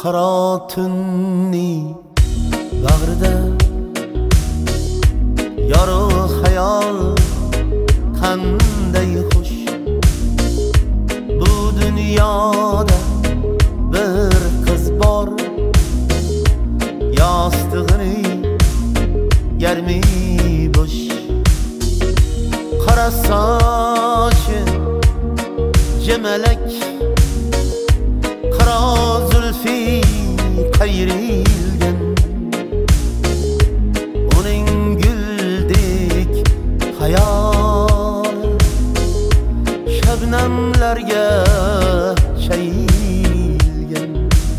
qaro tunni bag'rida yorug' xayol qanday xush. Bu dunyoda bir qiz bor, yostig'ini yarmi bo'sh. Qora sochi jamalak, qaro zulfi qayrilgan. Uning guldek hayol shabnamlarga chayilgan.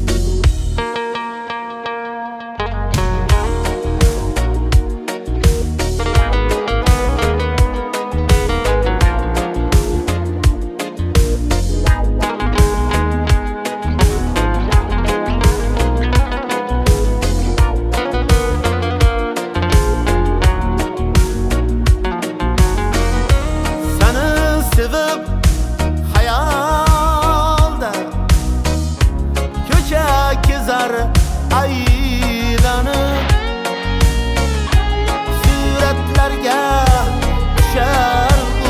Aylanıp suratlarga tushar u,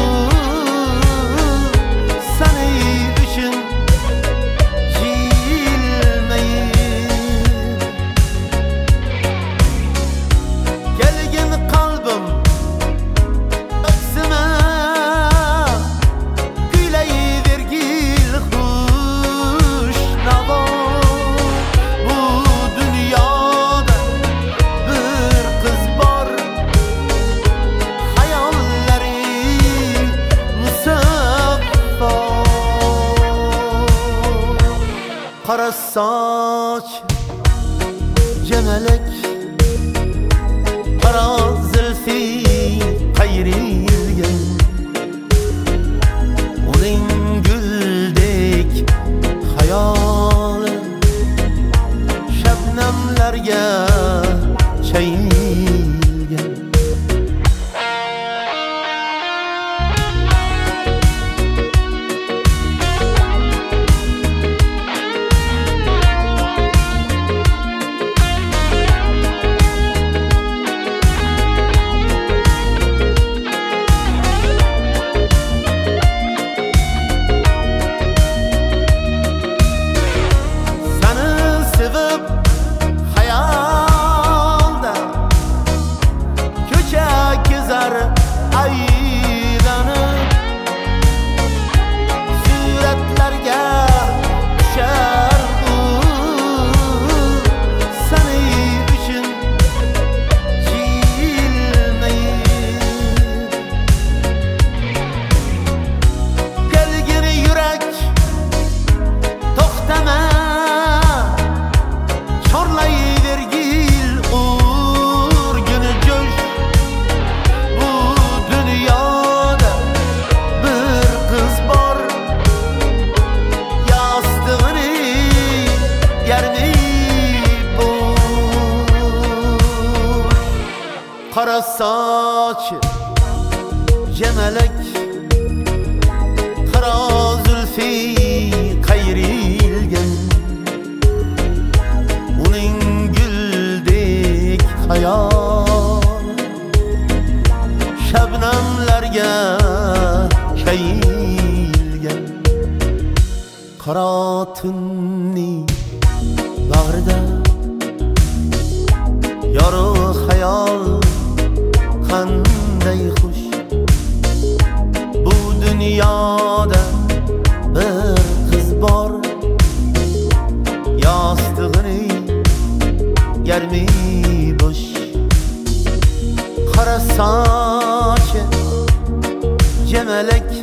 seni uchun jilmayib. Kelgin qalbim aksima, kuylayvergil xush navo. Qora soch jamalak, qaro zulfi qayrilgan. Uning guldek hayoli shabnamlarga chayilgan. Aylanıp suratlarga tushar u, seni uchun jilmayib. Kelgin yurak to'xtama, chorlayvergil urguni jo'sh. Dunyoda bir qiz bor, yostig'ini yarmi bo'sh. Qora sochi jamalak, qaro zulfi qayrilgan. Uning guldek hayol shabnamlarga chayilgan. Qaro tunni bag'rida yorug' xayol qanday xush. Bu dunyoda bir qiz bor, yostig'ini yarmi bo'sh. Qora sochi jamalak,